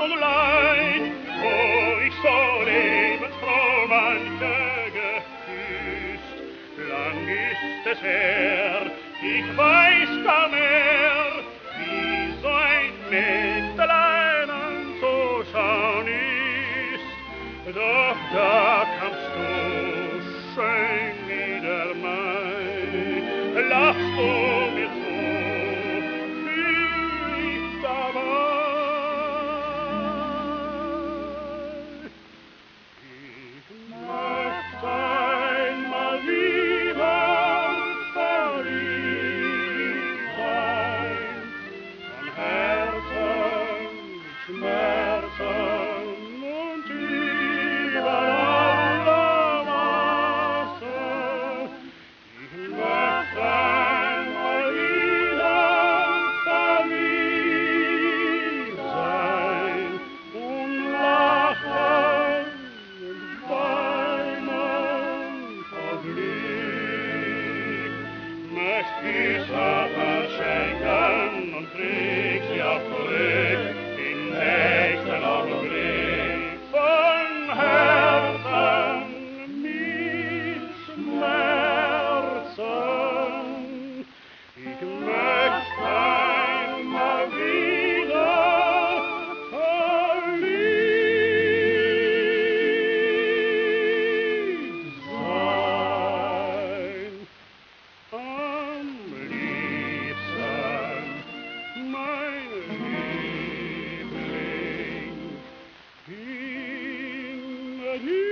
und Leid, wo ich so lebensfroh manche geküsst. Lang ist es her, ich weiß gar mehr, wie so ein Mägdelein anzuschauen ist. Doch da kamst du, schön wie der Mai, lachst du mir zu, wie ich da war. Ich möcht einmal wieder verliebt sein, von Herzen mit Schmerzen und über alle Maßen. Ich möcht einmal wieder verliebt sein und lachen und weinen vor Glück. Möcht die Sachen schenken und krieg sie auch zurück im nächsten Augenblick von Herzen mit Schmerzen. Ich möcht einmal wieder verliebt sein. Am liebsten, mein Liebling, in